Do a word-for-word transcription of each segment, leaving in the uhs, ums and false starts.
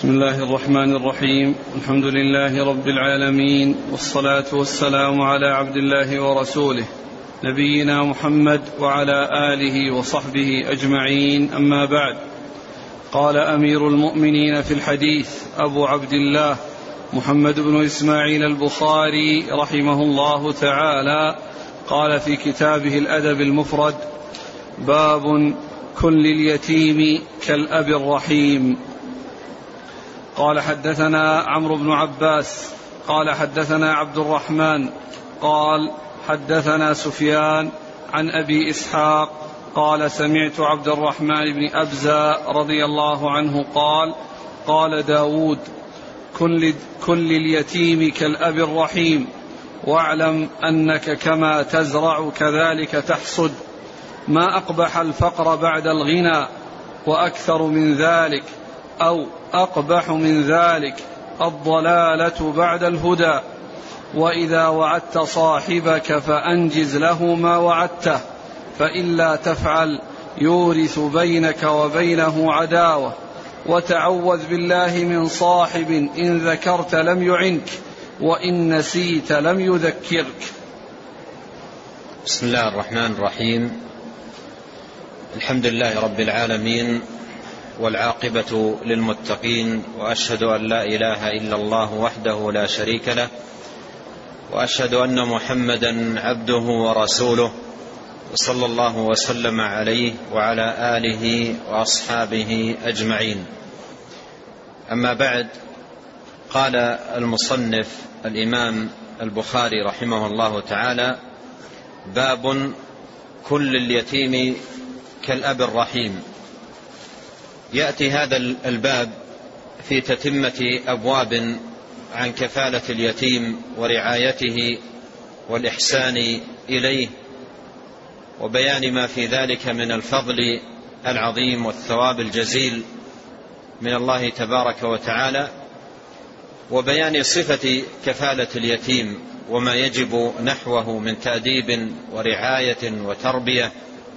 بسم الله الرحمن الرحيم. الحمد لله رب العالمين، والصلاة والسلام على عبد الله ورسوله نبينا محمد وعلى آله وصحبه أجمعين، أما بعد. قال أمير المؤمنين في الحديث أبو عبد الله محمد بن إسماعيل البخاري رحمه الله تعالى، قال في كتابه الأدب المفرد: باب كن لليتيم كالأب الرحيم. قال حدثنا عمرو بن عباس قال حدثنا عبد الرحمن قال حدثنا سفيان عن أبي إسحاق قال سمعت عبد الرحمن بن أبزة رضي الله عنه قال: قال داود: كن لليتيم كالأب الرحيم، واعلم أنك كما تزرع كذلك تحصد، ما أقبح الفقر بعد الغنى، وأكثر من ذلك أو أقبح من ذلك الضلالة بعد الهدى. وإذا وعدت صاحبك فأنجز له ما وعدته، فإلا تفعل يورث بينك وبينه عداوة. وتعوذ بالله من صاحب إن ذكرت لم يعنك، وإن نسيت لم يذكرك. بسم الله الرحمن الرحيم. الحمد لله رب العالمين، والعاقبة للمتقين، وأشهد أن لا إله إلا الله وحده لا شريك له، وأشهد أن محمدا عبده ورسوله، صلى الله وسلم عليه وعلى آله وأصحابه أجمعين. أما بعد، قال المصنف الإمام البخاري رحمه الله تعالى: باب كن لليتيم كالأب الرحيم. يأتي هذا الباب في تتمة أبواب عن كفالة اليتيم ورعايته والإحسان إليه، وبيان ما في ذلك من الفضل العظيم والثواب الجزيل من الله تبارك وتعالى، وبيان صفة كفالة اليتيم وما يجب نحوه من تأديب ورعاية وتربية.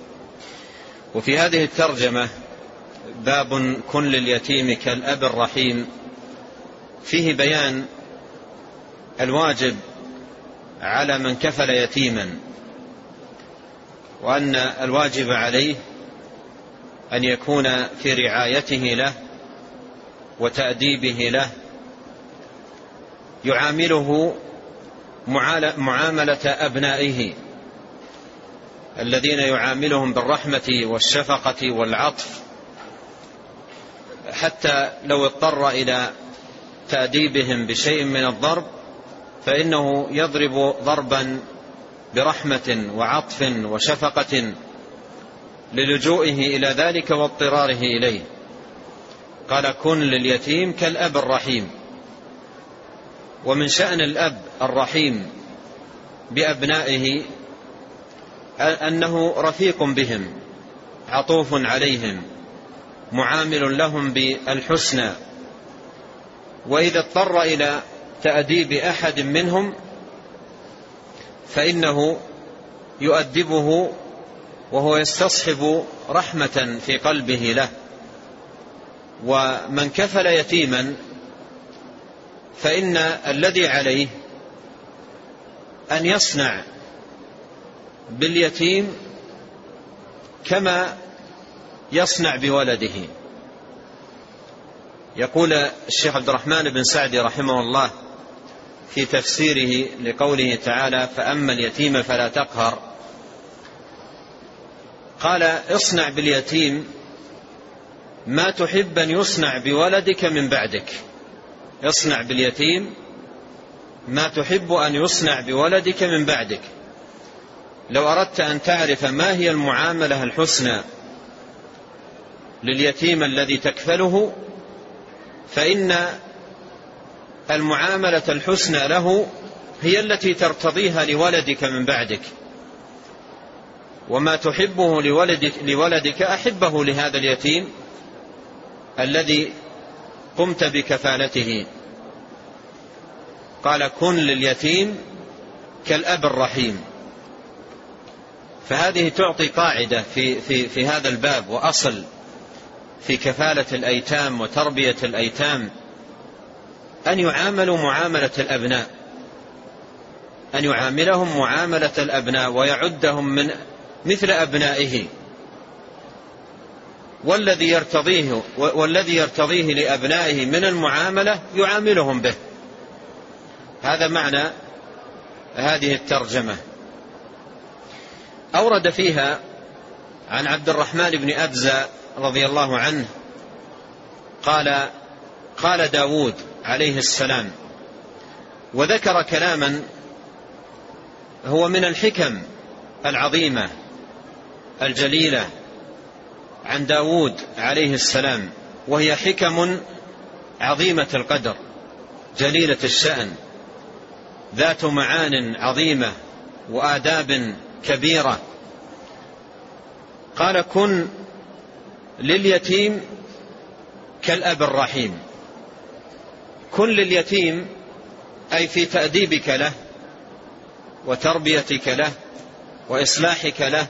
وفي هذه الترجمة باب كن لليتيم كالأب الرحيم فيه بيان الواجب على من كفل يتيما، وأن الواجب عليه أن يكون في رعايته له وتأديبه له، يعامله معاملة أبنائه الذين يعاملهم بالرحمة والشفقة والعطف، حتى لو اضطر إلى تأديبهم بشيء من الضرب فإنه يضرب ضربا برحمة وعطف وشفقة للجوئه إلى ذلك واضطراره إليه. قال: كن لليتيم كالأب الرحيم. ومن شأن الأب الرحيم بأبنائه أنه رفيق بهم، عطوف عليهم، معامل لهم بالحسنى، وإذا اضطر إلى تأديب أحد منهم فإنه يؤدبه وهو يستصحب رحمة في قلبه له. ومن كفل يتيما فإن الذي عليه أن يصنع باليتيم كما يصنع بولده. يقول الشيخ عبد الرحمن بن سعدي رحمه الله في تفسيره لقوله تعالى: فأما اليتيم فلا تقهر، قال: اصنع باليتيم ما تحب أن يصنع بولدك من بعدك. اصنع باليتيم ما تحب أن يصنع بولدك من بعدك. لو أردت أن تعرف ما هي المعاملة الحسنى لليتيم الذي تكفله، فإن المعاملة الحسنى له هي التي ترتضيها لولدك من بعدك، وما تحبه لولدك, لولدك أحبه لهذا اليتيم الذي قمت بكفالته. قال: كن لليتيم كالأب الرحيم. فهذه تعطي قاعدة في, في, في هذا الباب وأصل في كفالة الأيتام وتربية الأيتام أن يعاملوا معاملة الأبناء، أن يعاملهم معاملة الأبناء ويعدهم من مثل أبنائه، والذي يرتضيه والذي يرتضيه لأبنائه من المعاملة يعاملهم به. هذا معنى هذه الترجمة. أورد فيها عن عبد الرحمن بن أبزة رضي الله عنه قال قال داود عليه السلام، وذكر كلاما هو من الحكم العظيمة الجليلة عن داود عليه السلام، وهي حكم عظيمة القدر جليلة الشأن ذات معان عظيمة وآداب كبيرة. قال: كن لليتيم كالأب الرحيم. كن لليتيم أي في تأديبك له وتربيتك له وإصلاحك له،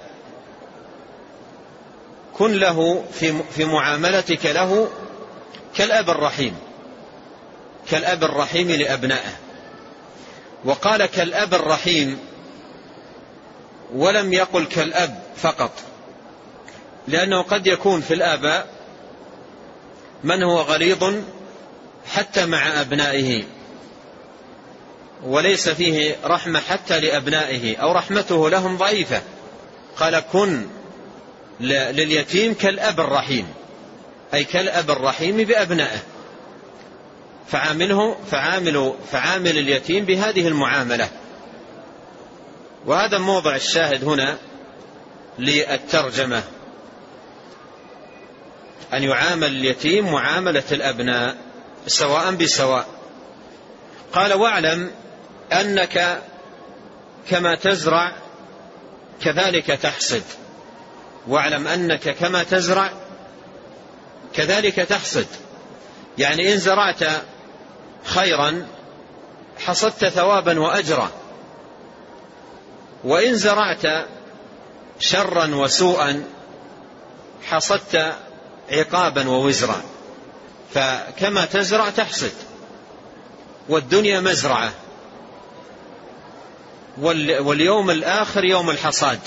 كن له في معاملتك له كالأب الرحيم، كالأب الرحيم لأبنائه. وقال كالأب الرحيم ولم يقل كالأب فقط، لأنه قد يكون في الآباء من هو غليظ حتى مع أبنائه وليس فيه رحمة حتى لأبنائه، أو رحمته لهم ضعيفة. قال: كن لليتيم كالأب الرحيم، أي كالأب الرحيم بأبنائه، فعامله فعامل فعامل اليتيم بهذه المعاملة. وهذا موضع الشاهد هنا للترجمة، أن يعامل اليتيم معاملة الأبناء سواء بسواء. قال: واعلم أنك كما تزرع كذلك تحصد. واعلم أنك كما تزرع كذلك تحصد، يعني إن زرعت خيرا حصدت ثوابا وأجرا، وإن زرعت شرا وسوءا حصدت عقابا ووزرا. فكما تزرع تحصد، والدنيا مزرعة، واليوم الآخر يوم الحصاد.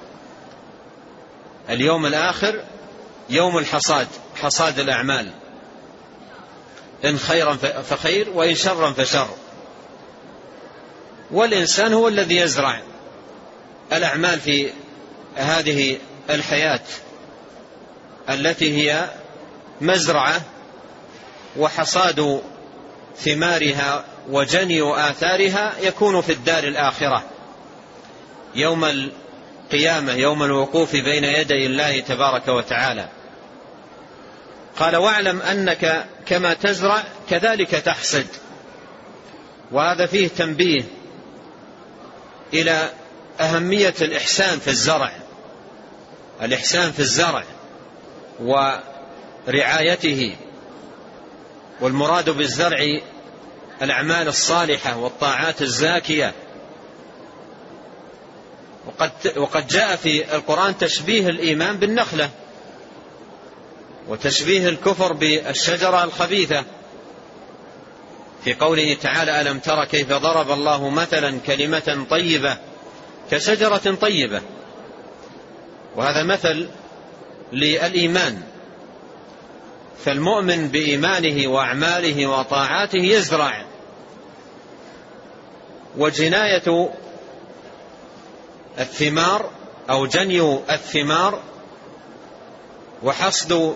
اليوم الآخر يوم الحصاد، حصاد الأعمال، إن خيرا فخير وإن شرا فشر. والإنسان هو الذي يزرع الأعمال في هذه الحياة التي هي مزرعة، وحصاد ثمارها وجني آثارها يكون في الدار الآخرة يوم القيامة، يوم الوقوف بين يدي الله تبارك وتعالى. قال: واعلم أنك كما تزرع كذلك تحصد. وهذا فيه تنبيه إلى أهمية الإحسان في الزرع، الإحسان في الزرع ورعايته. والمراد بالزرع الأعمال الصالحة والطاعات الزاكية. وقد, وقد جاء في القرآن تشبيه الإيمان بالنخلة، وتشبيه الكفر بالشجرة الخبيثة، في قوله تعالى: ألم تر كيف ضرب الله مثلا كلمة طيبة كشجرة طيبة. وهذا مثل للإيمان. فالمؤمن بإيمانه وأعماله وطاعاته يزرع. وجناية الثمار أو جني الثمار وحصد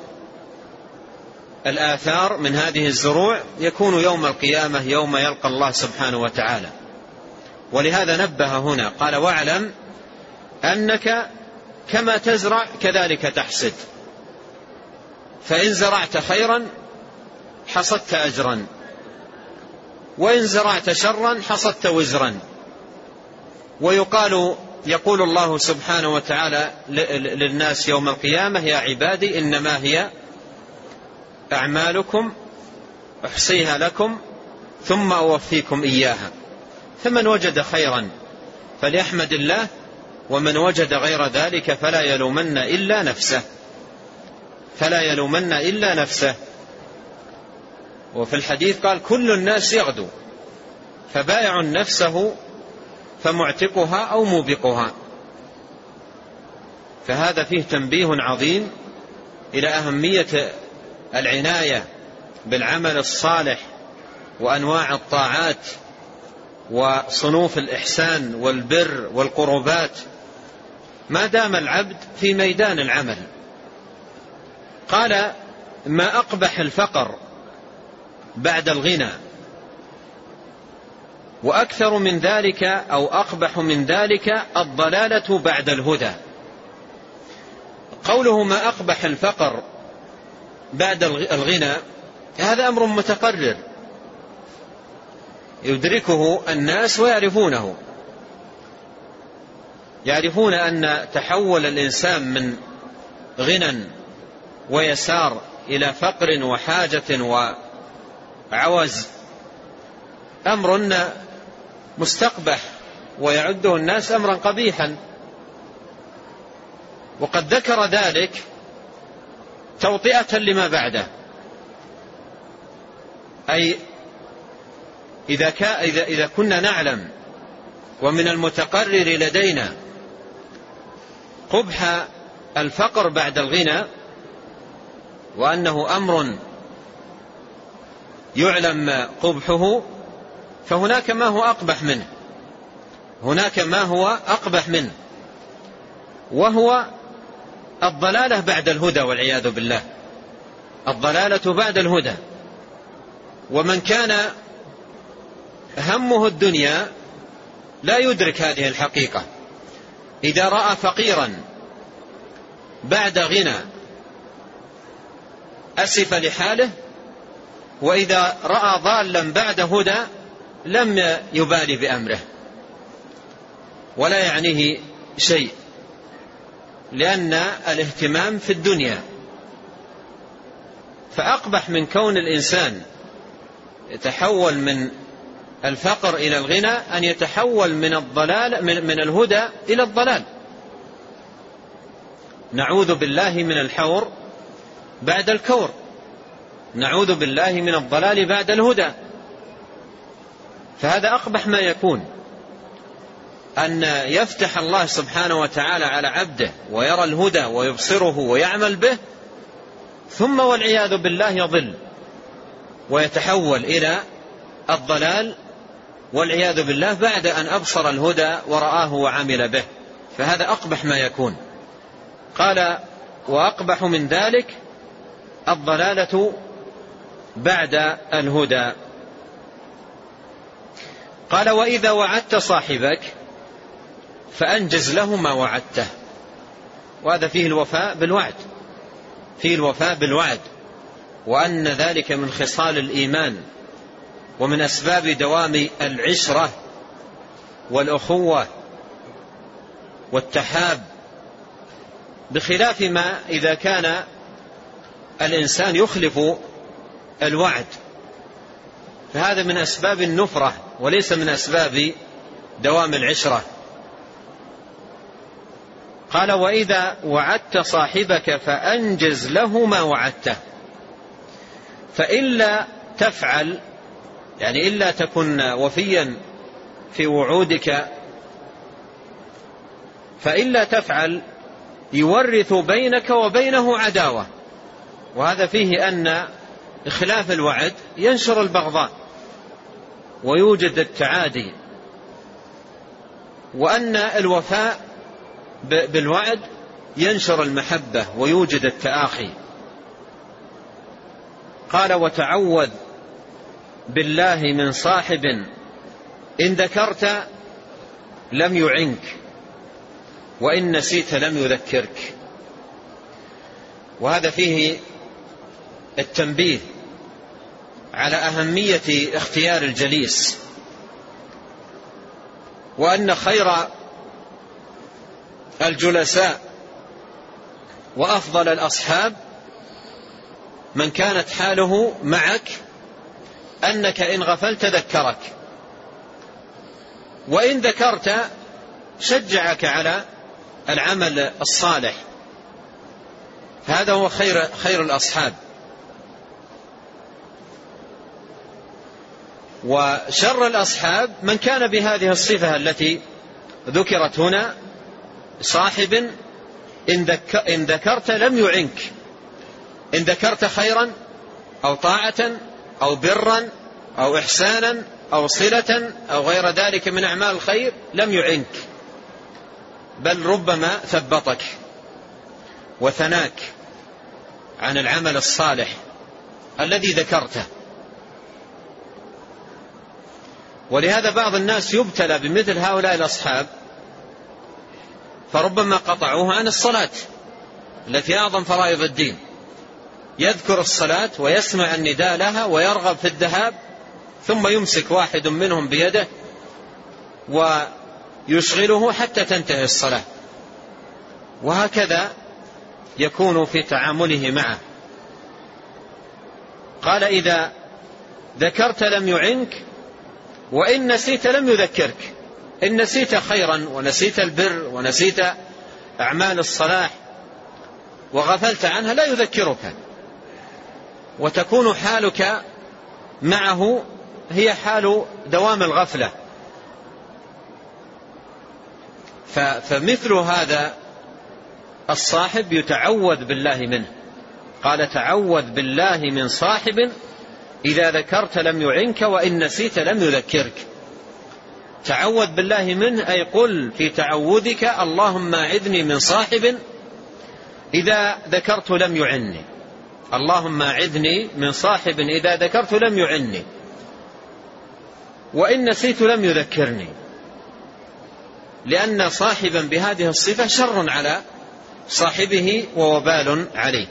الآثار من هذه الزروع يكون يوم القيامة، يوم يلقى الله سبحانه وتعالى. ولهذا نبه هنا قال: واعلم أنك كما تزرع كذلك تحصد. فإن زرعت خيرا حصدت أجرا، وإن زرعت شرا حصدت وزرا. ويقال يقول الله سبحانه وتعالى للناس يوم القيامة: يا عبادي إنما هي أعمالكم أحصيها لكم ثم أوفيكم إياها، فمن وجد خيرا فليحمد الله، ومن وجد غير ذلك فلا يلومن إلا نفسه. فلا يلومن إلا نفسه. وفي الحديث قال كل الناس يغدو فبائع نفسه فمعتقها أو موبقها. فهذا فيه تنبيه عظيم إلى أهمية العناية بالعمل الصالح وأنواع الطاعات وصنوف الإحسان والبر والقربات ما دام العبد في ميدان العمل. قال ما أقبح الفقر بعد الغنى، وأكثر من ذلك أو أقبح من ذلك الضلالة بعد الهدى. قوله ما أقبح الفقر بعد الغنى هذا أمر متقرر يدركه الناس ويعرفونه، يعرفون أن تحول الإنسان من غنى ويسار إلى فقر وحاجة وعوز أمر مستقبح ويعده الناس أمرا قبيحا. وقد ذكر ذلك توطئة لما بعده، أي إذا, إذا, إذا كنا نعلم ومن المتقرر لدينا قبح الفقر بعد الغنى وأنه أمر يعلم قبحه، فهناك ما هو أقبح منه، هناك ما هو أقبح منه، وهو الضلالة بعد الهدى والعياذ بالله، الضلالة بعد الهدى. ومن كان همه الدنيا لا يدرك هذه الحقيقة. إذا رأى فقيرا بعد غنى أسف لحاله، وإذا رأى ضالا بعد هدى لم يبالي بأمره ولا يعنيه شيء، لأن الاهتمام في الدنيا. فأقبح من كون الإنسان يتحول من الفقر إلى الغنى أن يتحول من الضلال من, من الهدى إلى الضلال. نعوذ بالله من الحور بعد الكور، نعوذ بالله من الضلال بعد الهدى. فهذا أقبح ما يكون، أن يفتح الله سبحانه وتعالى على عبده ويرى الهدى ويبصره ويعمل به، ثم والعياذ بالله يضل ويتحول إلى الضلال والعياذ بالله بعد أن أبصر الهدى ورآه وعمل به. فهذا أقبح ما يكون. قال وأقبح من ذلك الضلالة بعد الهدى. قال وإذا وعدت صاحبك فأنجز له ما وعدته. وهذا فيه الوفاء بالوعد، فيه الوفاء بالوعد، وأن ذلك من خصال الإيمان ومن أسباب دوام العشرة والأخوة والتحاب، بخلاف ما إذا كان الإنسان يخلف الوعد، فهذا من أسباب النفرة وليس من أسباب دوام العشرة. قال وإذا وعدت صاحبك فأنجز له ما وعدته، فإلا تفعل يعني إلا تكن وفيا في وعودك، فإلا تفعل يورث بينك وبينه عداوة. وهذا فيه أن إخلاف الوعد ينشر البغضاء ويوجد التعادي، وأن الوفاء بالوعد ينشر المحبة ويوجد التآخي. قال وتعوذ بالله من صاحب إن ذكرت لم يعنك وإن نسيت لم يذكرك. وهذا فيه التنبيه على أهمية اختيار الجليس، وأن خير الجلساء وأفضل الأصحاب من كانت حاله معك أنك إن غفلت ذكرك، وإن ذكرت شجعك على العمل الصالح. هذا هو خير, خير الأصحاب. وشر الأصحاب من كان بهذه الصفة التي ذكرت هنا، صاحب إن ذكرت لم يعنك، إن ذكرت خيرا أو طاعة أو برا أو إحسانا أو صلة أو غير ذلك من أعمال الخير لم يعنك، بل ربما ثبطك وثناك عن العمل الصالح الذي ذكرته. ولهذا بعض الناس يبتلى بمثل هؤلاء الأصحاب، فربما قطعوها عن الصلاة التي أعظم فرائض الدين، يذكر الصلاة ويسمع النداء لها ويرغب في الذهاب، ثم يمسك واحد منهم بيده ويشغله حتى تنتهي الصلاة. وهكذا يكون في تعامله معه. قال إذا ذكرت لم يعنك، وإن نسيت لم يذكرك. إن نسيت خيرا ونسيت البر ونسيت أعمال الصلاح وغفلت عنها لا يذكرك، وتكون حالك معه هي حال دوام الغفلة. فمثل هذا الصاحب يتعوذ بالله منه. قال تعوذ بالله من صاحب إذا ذكرت لم يعنك وإن نسيت لم يذكرك. تعوذ بالله منه أي قل في تعوذك اللهم أعذني من صاحب إذا ذكرت لم يعني. اللهم أعذني من صاحب إذا ذكرت لم يعني وإن نسيت لم يذكرني، لأن صاحبا بهذه الصفة شر على صاحبه ووبال عليه.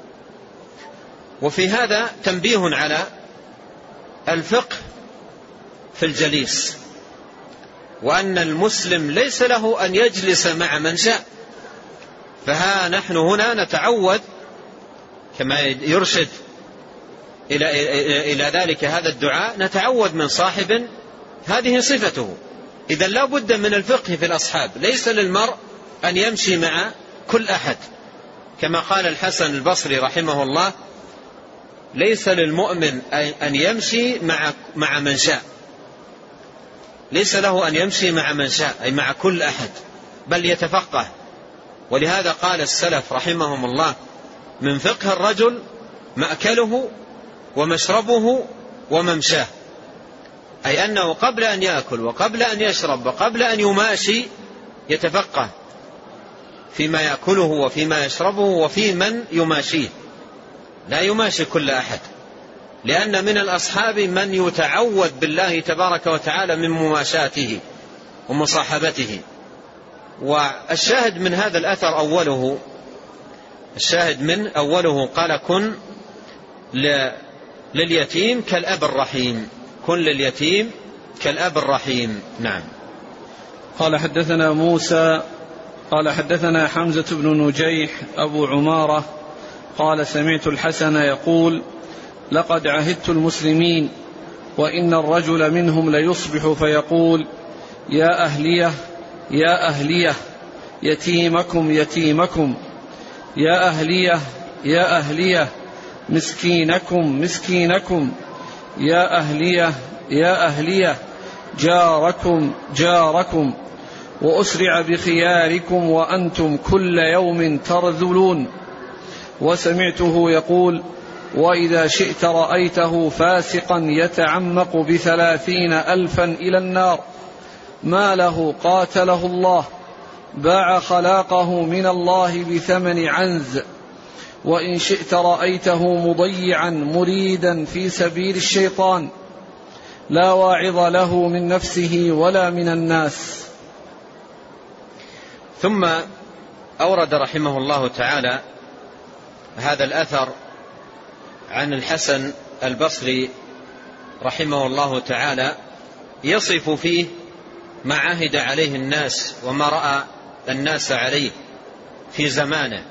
وفي هذا تنبيه على الفقه في الجليس، وأن المسلم ليس له أن يجلس مع من شاء. فها نحن هنا نتعوذ كما يرشد إلى, إلى ذلك هذا الدعاء، نتعوذ من صاحب هذه صفته. إذن لا بد من الفقه في الأصحاب. ليس للمرء أن يمشي مع كل أحد، كما قال الحسن البصري رحمه الله: ليس للمؤمن أن يمشي مع مع من شاء. ليس له أن يمشي مع من شاء أي مع كل أحد، بل يتفقه. ولهذا قال السلف رحمهم الله: من فقه الرجل مأكله ومشربه وممشاه، أي أنه قبل أن يأكل وقبل أن يشرب وقبل أن يماشي يتفقه فيما يأكله وفيما يشربه وفي من يماشيه. لا يماشي كل أحد، لأن من الأصحاب من يتعوذ بالله تبارك وتعالى من مماشاته ومصاحبته. والشاهد من هذا الأثر أوله الشاهد من أوله قال: كن لليتيم كالأب الرحيم. كن لليتيم كالأب الرحيم. نعم. قال: حدثنا موسى قال حدثنا حمزة بن نجيح أبو عمارة قال: سمعت الحسن يقول: لقد عهدت المسلمين وإن الرجل منهم ليصبح فيقول: يا أهلية يا أهلية يتيمكم يتيمكم، يا أهلية يا أهلية مسكينكم مسكينكم، يا أهلية يا أهلية جاركم جاركم، وأسرع بخياركم وأنتم كل يوم ترذلون. وسمعته يقول: وإذا شئت رأيته فاسقا يتعمق بثلاثين ألفا إلى النار، ما له قاتله الله، باع خلاقه من الله بثمن عنز. وإن شئت رأيته مضيعا مريدا في سبيل الشيطان، لا واعظ له من نفسه ولا من الناس. ثم أورد رحمه الله تعالى هذا الأثر عن الحسن البصري رحمه الله تعالى، يصف فيه ما عهد عليه الناس وما رأى الناس عليه في زمانه.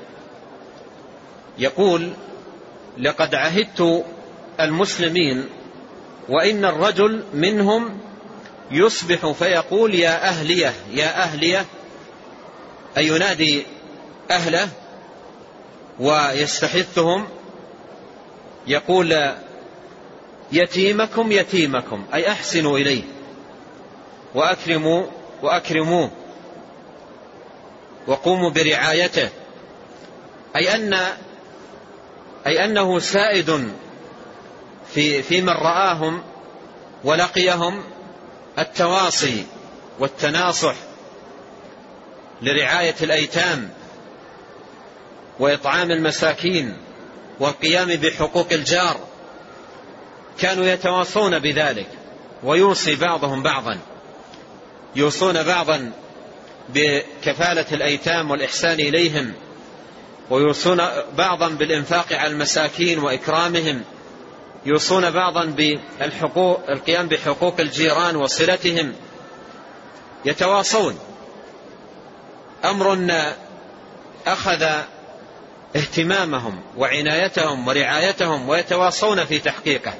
يقول: لقد عهدت المسلمين وإن الرجل منهم يصبح فيقول: يا أهلية يا أهلية، أي ينادي أهله ويستحثهم يقول يتيمكم يتيمكم، أي أحسنوا إليه وأكرموا وأكرموه وقوموا برعايته، أي أن أي أنه سائد في في من رآهم ولقيهم التواصي والتناصح لرعاية الأيتام وإطعام المساكين والقيام بحقوق الجار. كانوا يتواصون بذلك، ويوصي بعضهم بعضا، يوصون بعضا بكفالة الأيتام والإحسان إليهم، ويوصون بعضا بالإنفاق على المساكين وإكرامهم، يوصون بعضا بالحقوق القيام بحقوق الجيران وصلتهم، يتواصون. أمر أخذ اهتمامهم وعنايتهم ورعايتهم ويتواصون في تحقيقه.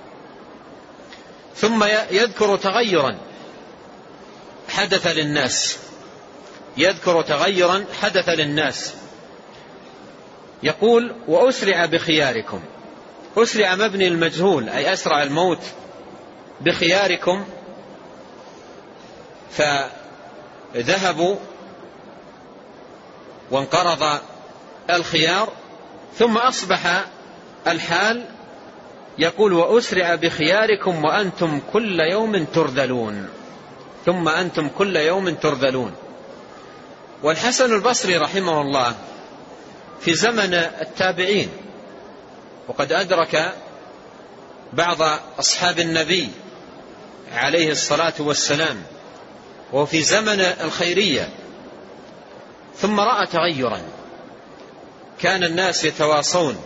ثم يذكر تغيرا حدث للناس، يذكر تغيرا حدث للناس يقول وأسرع بخياركم. أسرع مبني المجهول، أي أسرع الموت بخياركم، فذهبوا وانقرض الخيار، ثم أصبح الحال يقول وأسرع بخياركم وأنتم كل يوم ترذلون، ثم أنتم كل يوم ترذلون. والحسن البصري رحمه الله في زمن التابعين، وقد أدرك بعض أصحاب النبي عليه الصلاة والسلام، وفي زمن الخيرية، ثم رأى تغيرا. كان الناس يتواصون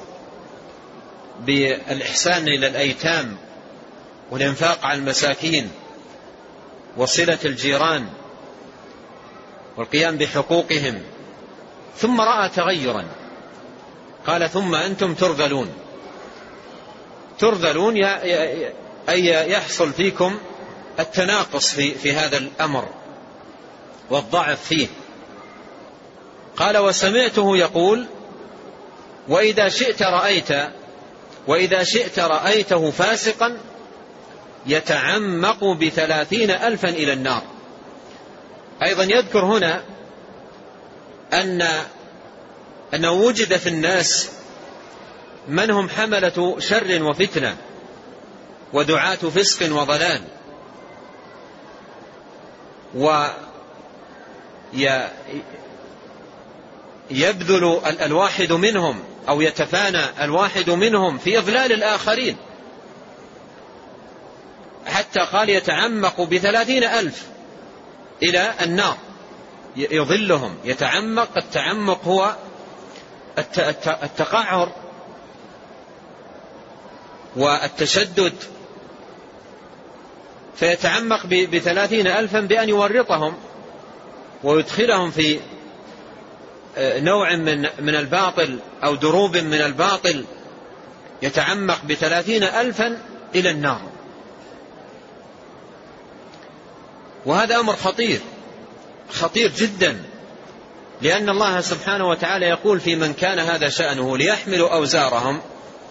بالإحسان إلى الأيتام والإنفاق على المساكين وصلة الجيران والقيام بحقوقهم، ثم رأى تغيرا، قال ثم أنتم ترذلون. ترذلون أي يحصل فيكم التناقص في, في هذا الأمر والضعف فيه. قال وسمعته يقول وإذا شئت رأيت وإذا شئت رأيته فاسقا يتعمق بثلاثين ألفا إلى النار. أيضا يذكر هنا أن أنه وجد في الناس من هم حملة شر وفتنة ودعاة فسق وضلال، ويبذل الواحد منهم أو يتفانى الواحد منهم في إضلال الآخرين، حتى قال يتعمق بثلاثين ألف إلى النار يضلهم. يتعمق، التعمق هو التقعر والتشدد، فيتعمق بثلاثين ألفا بأن يورطهم ويدخلهم في نوع من من الباطل أو دروب من الباطل، يتعمق بثلاثين ألفا إلى النار. وهذا أمر خطير خطير جدا، لأن الله سبحانه وتعالى يقول في من كان هذا شأنه ليحملوا أوزارهم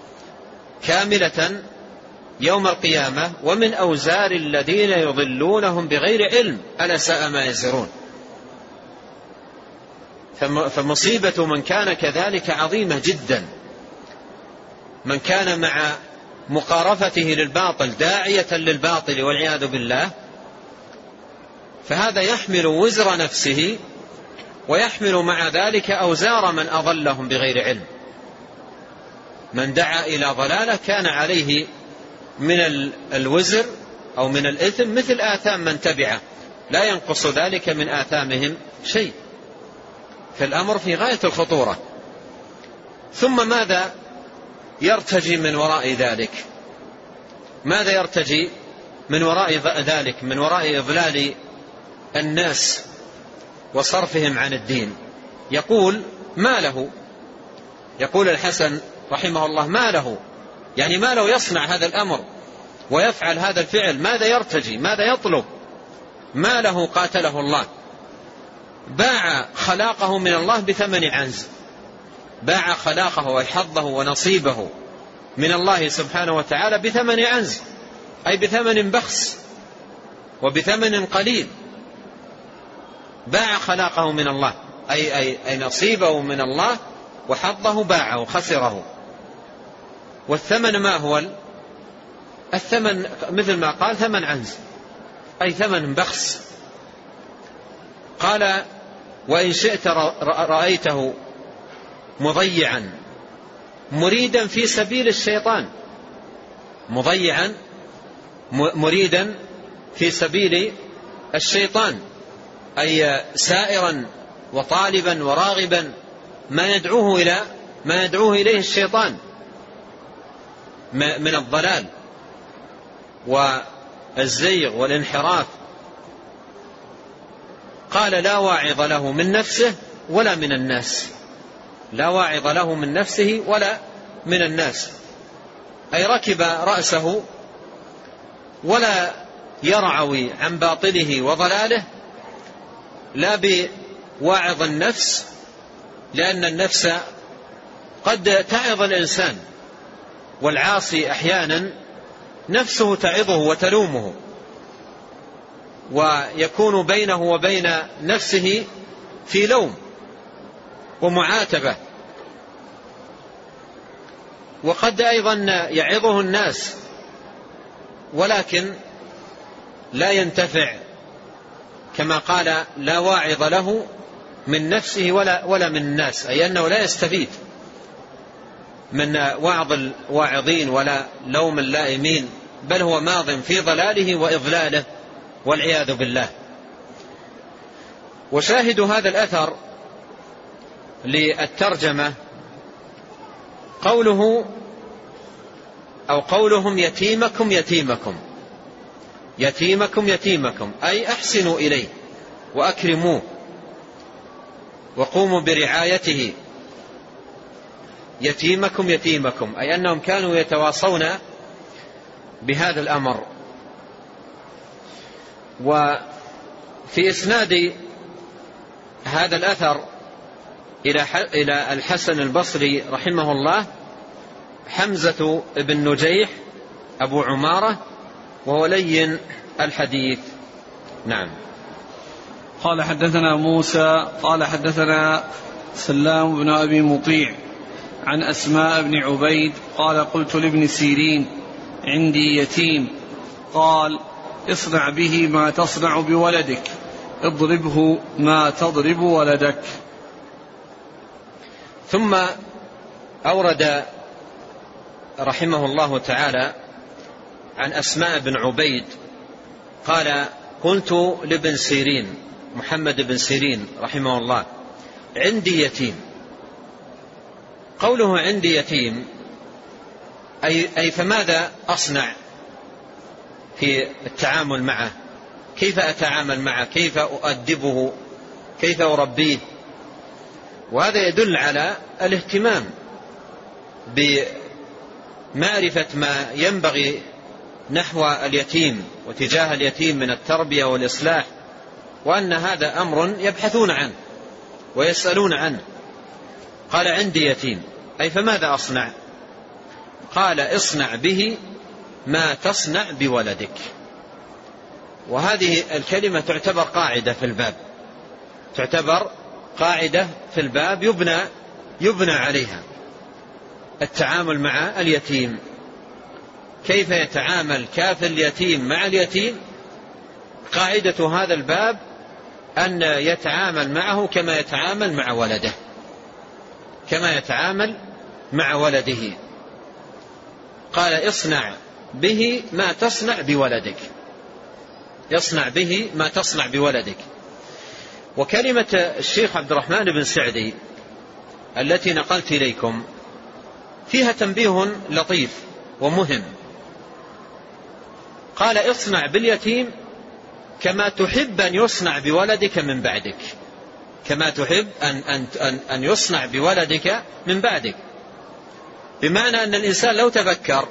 كاملة يوم القيامة ومن أوزار الذين يضلونهم بغير علم ألا ساء ما يزرون. فمصيبة من كان كذلك عظيمة جدا. من كان مع مقارفته للباطل داعية للباطل والعياذ بالله، فهذا يحمل وزر نفسه ويحمل مع ذلك أوزار من أضلهم بغير علم. من دعا إلى ضلالة كان عليه من الوزر أو من الإثم مثل آثام من تبعه، لا ينقص ذلك من آثامهم شيء. فالأمر في غاية الخطورة. ثم ماذا يرتجي من وراء ذلك؟ ماذا يرتجي من وراء ذلك؟ من وراء إضلال الناس وصرفهم عن الدين. يقول ما له، يقول الحسن رحمه الله ما له، يعني ما له يصنع هذا الأمر ويفعل هذا الفعل، ماذا يرتجي؟ ماذا يطلب؟ ما له قاتله الله. باع خلاقه من الله بثمن عنز، باع خلاقه وحظه ونصيبه من الله سبحانه وتعالى بثمن عنز، أي بثمن بخس وبثمن قليل. باع خلاقه من الله، أي, أي, أي نصيبه من الله وحظه باعه خسره. والثمن ما هو؟ الثمن مثل ما قال ثمن عنز، أي ثمن بخس. قال وإن شئت رأيته مضيعا مريدا في سبيل الشيطان، مضيعا مريدا في سبيل الشيطان، أي سائرا وطالبا وراغبا ما يدعوه إلى ما يدعوه إليه الشيطان من الضلال والزيغ والانحراف. قال لا واعظ له من نفسه ولا من الناس، لا واعظ له من نفسه ولا من الناس، أي ركب رأسه ولا يرعوي عن باطله وضلاله، لا بواعظ النفس، لأن النفس قد تعظ الإنسان، والعاصي أحيانا نفسه تعظه وتلومه، ويكون بينه وبين نفسه في لوم ومعاتبة. وقد أيضا يعظه الناس ولكن لا ينتفع، كما قال لا واعظ له من نفسه ولا, ولا من الناس، أي أنه لا يستفيد من وعظ الواعظين ولا لوم اللائمين، بل هو ماض في ضلاله وإضلاله والعياذ بالله. وشاهد هذا الأثر للترجمة قوله أو قولهم يتيمكم يتيمكم يتيمكم يتيمكم، أي أحسنوا إليه وأكرموه وقوموا برعايته. يتيمكم يتيمكم، أي أنهم كانوا يتواصون بهذا الأمر. وفي إسناد هذا الأثر إلى الحسن البصري رحمه الله حمزة بن نجيح أبو عمارة، وهو لين الحديث. نعم. قال حدثنا موسى قال حدثنا سلام بن أبي مطيع عن أسماء بن عبيد قال قلت لابن سيرين عندي يتيم، قال اصنع به ما تصنع بولدك، اضربه ما تضرب ولدك. ثم أورد رحمه الله تعالى عن أسماء بن عبيد قال قلت لابن سيرين محمد بن سيرين رحمه الله عندي يتيم. قوله عندي يتيم أي, أي فماذا أصنع في التعامل معه؟ كيف أتعامل معه؟ كيف أؤدبه؟ كيف أربيه؟ وهذا يدل على الاهتمام بمعرفة ما ينبغي نحو اليتيم وتجاه اليتيم من التربية والإصلاح، وأن هذا أمر يبحثون عنه ويسألون عنه. قال عندي يتيم، أي فماذا أصنع؟ قال اصنع به ما تصنع بولدك. وهذه الكلمة تعتبر قاعدة في الباب، تعتبر قاعدة في الباب يبنى, يبنى عليها التعامل مع اليتيم. كيف يتعامل كافل اليتيم مع اليتيم؟ قاعدة هذا الباب أن يتعامل معه كما يتعامل مع ولده، كما يتعامل مع ولده. قال اصنع به ما تصنع بولدك، يصنع به ما تصنع بولدك. وكلمة الشيخ عبد الرحمن بن سعدي التي نقلت إليكم فيها تنبيه لطيف ومهم. قال اصنع باليتيم كما تحب أن يصنع بولدك من بعدك، كما تحب أن, أن, أن, أن يصنع بولدك من بعدك. بمعنى أن الإنسان لو تفكر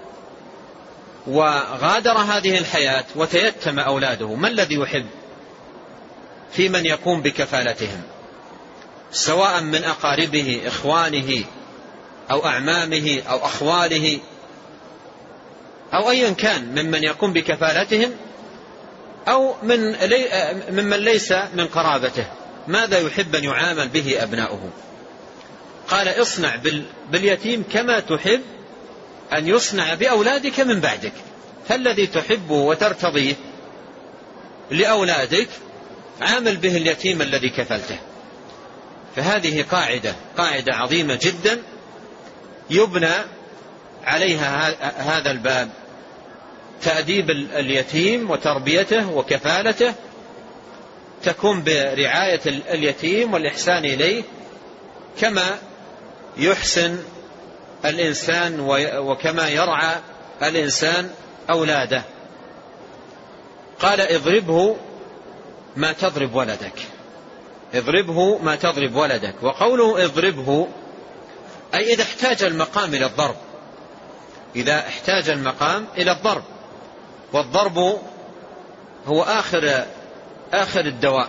وغادر هذه الحياة وتيتم أولاده، ما الذي يحب في من يقوم بكفالتهم؟ سواء من أقاربه إخوانه أو أعمامه أو أخواله أو أيا كان ممن يقوم بكفالتهم أو من ممن ليس من قرابته، ماذا يحب أن يعامل به أبناؤه؟ قال اصنع باليتيم كما تحب أن يصنع بأولادك من بعدك، فالذي تحبه وترتضيه لأولادك عامل به اليتيم الذي كفلته. فهذه قاعدة قاعدة عظيمة جدا يبنى عليها هذا الباب، تأديب اليتيم وتربيته وكفالته تكون برعاية اليتيم والإحسان إليه كما يحسن الإنسان وكما يرعى الإنسان أولاده. قال اضربه ما تضرب ولدك، اضربه ما تضرب ولدك. وقوله اضربه أي إذا احتاج المقام إلى الضرب، إذا احتاج المقام إلى الضرب، والضرب هو آخر آخر الدواء،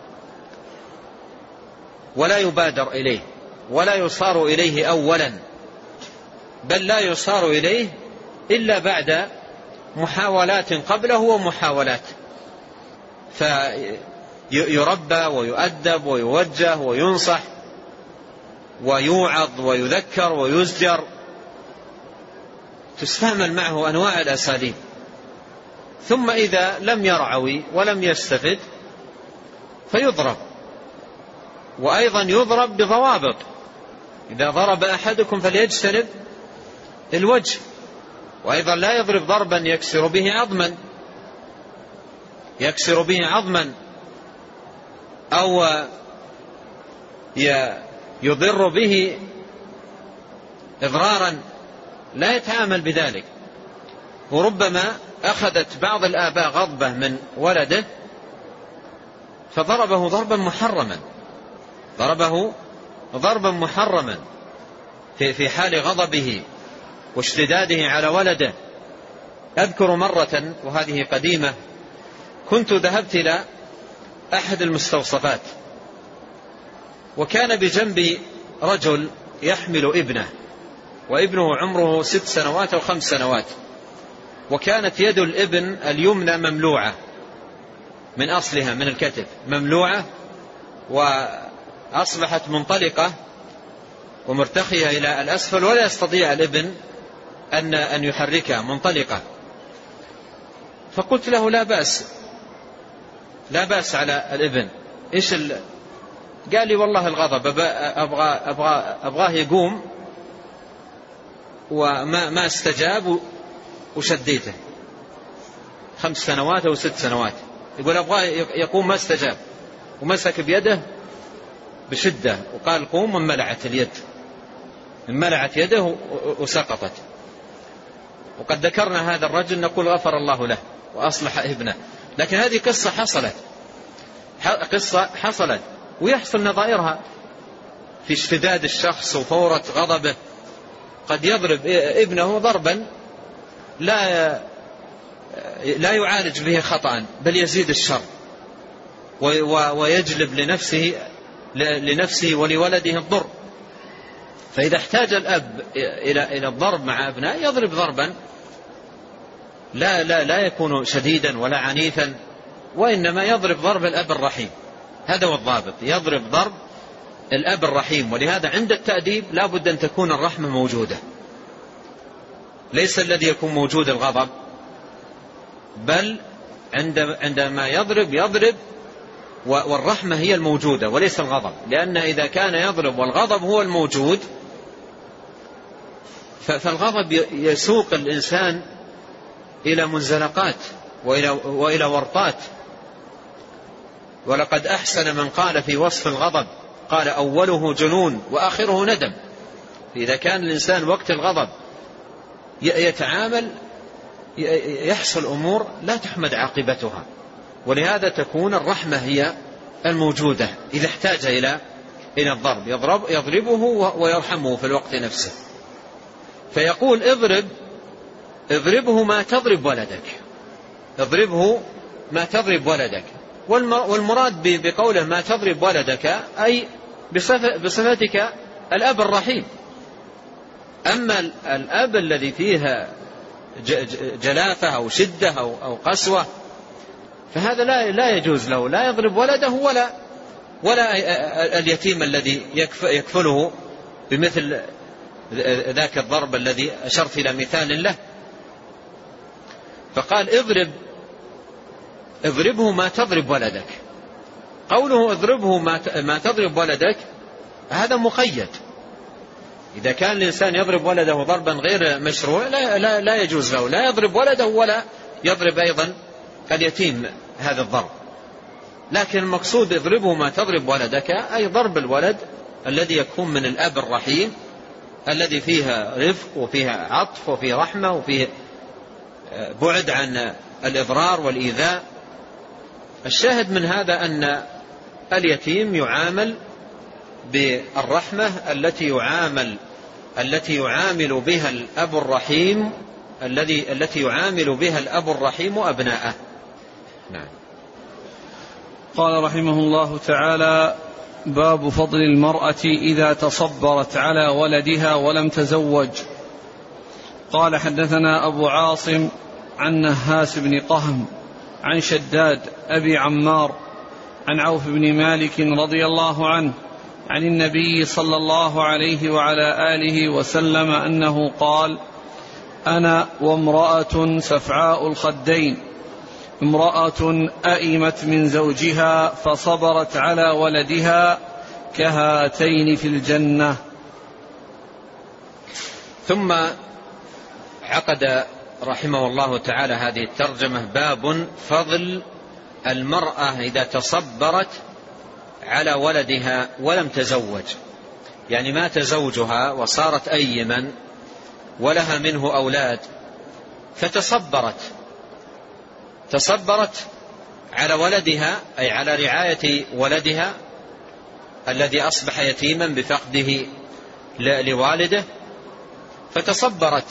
ولا يبادر إليه ولا يصار إليه أولا، بل لا يصار إليه إلا بعد محاولات قبله ومحاولات، فيربى ويؤدب ويوجه وينصح ويوعظ ويذكر ويزجر، تستعمل معه أنواع الأساليب. ثم إذا لم يرعوي ولم يستفد فيضرب، وأيضا يضرب بضوابط. إذا ضرب أحدكم فليجتنب الوجه، وأيضا لا يضرب ضربا يكسر به عظما يكسر به عظما أو يضر به إضرارا، لا يتعامل بذلك. وربما أخذت بعض الآباء غضبة من ولده فضربه ضربا محرما ضربه ضربا محرما في في حال غضبه واشتداده على ولده. أذكر مرة وهذه قديمة، كنت ذهبت إلى أحد المستوصفات، وكان بجنبي رجل يحمل ابنه، وابنه عمره ست سنوات أو خمس سنوات، وكانت يد الابن اليمنى مملوعة من أصلها من الكتف مملوعة، وأصبحت منطلقة ومرتخية إلى الأسفل، ولا يستطيع الابن أن أن يحركها، منطلقة. فقلت له لا بأس لا بأس على الابن. إيش ال... قال لي والله الغضب، أبغى أبغى أبغاه يقوم وما ما استجاب وشديته، خمس سنوات أو ست سنوات، يقول أبغاه يقوم ما استجاب، ومسك بيده بشدة وقال قوم، وانملعت اليد انملعت يده وسقطت. وقد ذكرنا هذا الرجل نقول غفر الله له وأصلح ابنه، لكن هذه قصة حصلت قصة حصلت ويحصل نظائرها في اشتداد الشخص وفورة غضبه، قد يضرب ابنه ضربا لا لا يعالج به خطأ، بل يزيد الشر ويجلب لنفسه لنفسه ولولده الضر. فإذا احتاج الأب إلى إلى الضرب مع أبنائه يضرب ضربا لا لا لا يكون شديدا ولا عنيفا، وإنما يضرب ضرب الأب الرحيم. هذا هو الضابط، يضرب ضرب الأب الرحيم. ولهذا عند التأديب لا بد أن تكون الرحمة موجودة، ليس الذي يكون موجود الغضب، بل عندما يضرب يضرب والرحمة هي الموجودة وليس الغضب، لأن إذا كان يضرب والغضب هو الموجود فالغضب يسوق الإنسان إلى منزلقات وإلى, وإلى ورطات. ولقد أحسن من قال في وصف الغضب قال أوله جنون وآخره ندم. إذا كان الإنسان وقت الغضب يتعامل يحصل أمور لا تحمد عاقبتها، ولهذا تكون الرحمة هي الموجودة إذا احتاج إلى إلى الضرب، يضرب يضربه ويرحمه في الوقت نفسه. فيقول اضرب اضربه ما تضرب ولدك، اضربه ما تضرب ولدك. والمراد بقوله ما تضرب ولدك أي بصفتك الأب الرحيم. أما الأب الذي فيها جلافة أو شدة أو قسوة فهذا لا لا يجوز له، لا يضرب ولده ولا ولا اليتيم الذي يكفله بمثل ذاك الضرب الذي أشرت إلى مثال له. فقال اضرب اضربه ما تضرب ولدك. قوله اضربه ما تضرب ولدك هذا مقيد. إذا كان الإنسان يضرب ولده ضربا غير مشروع لا, لا, لا يجوز له، لا يضرب ولده ولا يضرب أيضا اليتيم هذا الضرب. لكن المقصود اضربه ما تضرب ولدك أي ضرب الولد الذي يكون من الأب الرحيم الذي فيها رفق وفيها عطف وفيه رحمة وفيه بعد عن الإضرار والإيذاء. الشاهد من هذا أن اليتيم يعامل بالرحمة التي يعامل التي يعامل بها الأب الرحيم الذي التي يعامل بها الأب الرحيم أبناءه. نعم. قال رحمه الله تعالى: باب فضل المرأة إذا تصبرت على ولدها ولم تزوج. قال: حدثنا أبو عاصم عن نهاس بن قهم عن شداد أبي عمار عن عوف بن مالك رضي الله عنه عن النبي صلى الله عليه وعلى آله وسلم أنه قال: أنا وامرأة سفعاء الخدين، امرأة أئمت من زوجها فصبرت على ولدها كهاتين في الجنة. ثم عقد رحمه الله تعالى هذه الترجمة: باب فضل المرأة إذا تصبرت على ولدها ولم تزوج، يعني مات زوجها وصارت أيما ولها منه أولاد فتصبرت تصبرت على ولدها أي على رعاية ولدها الذي أصبح يتيما بفقده لوالده، فتصبرت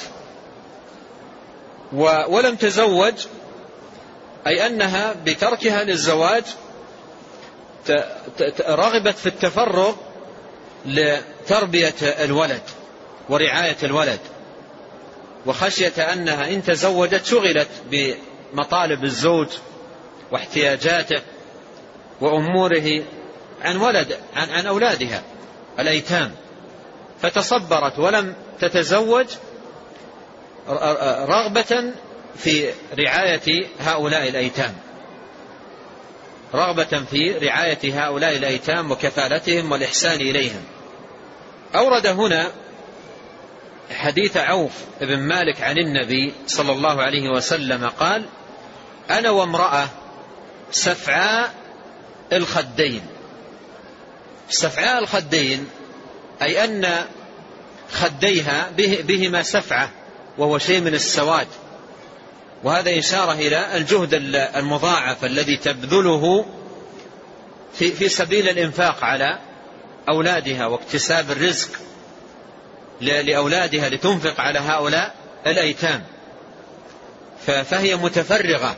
ولم تزوج، أي أنها بتركها للزواج رغبت في التفرغ لتربية الولد ورعاية الولد، وخشية أنها إن تزوجت شغلت بمطالب الزوج واحتياجاته وأموره عن ولد عن, عن أولادها الأيتام، فتصبرت ولم تتزوج رغبة في رعاية هؤلاء الأيتام رغبة في رعاية هؤلاء الأيتام وكفالتهم والإحسان إليهم. أورد هنا حديث عوف بن مالك عن النبي صلى الله عليه وسلم قال: أنا وامرأة سفعاء الخدين. سفعاء الخدين أي أن خديها به بهما سفعة وهو شيء من السواد، وهذا إشارة إلى الجهد المضاعف الذي تبذله في, في سبيل الإنفاق على أولادها واكتساب الرزق لأولادها لتنفق على هؤلاء الأيتام، فهي متفرغة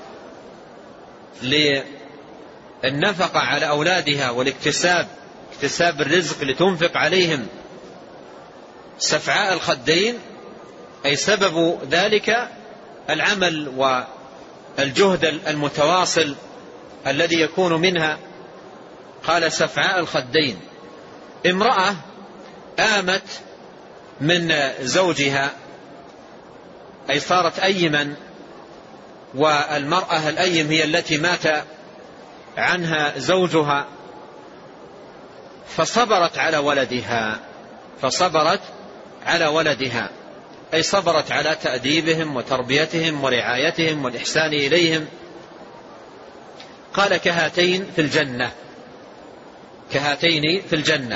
للنفقة على أولادها والاكتساب اكتساب الرزق لتنفق عليهم. سفعاء الخدين أي سبب ذلك العمل والجهد المتواصل الذي يكون منها. قال: سفعاء الخدين، امرأة آمت من زوجها أي صارت أيما، والمرأة الأيم هي التي مات عنها زوجها، فصبرت على ولدها فصبرت على ولدها أي صبرت على تأديبهم وتربيتهم ورعايتهم والإحسان إليهم. قال: كهاتين في الجنة كهاتين في الجنة.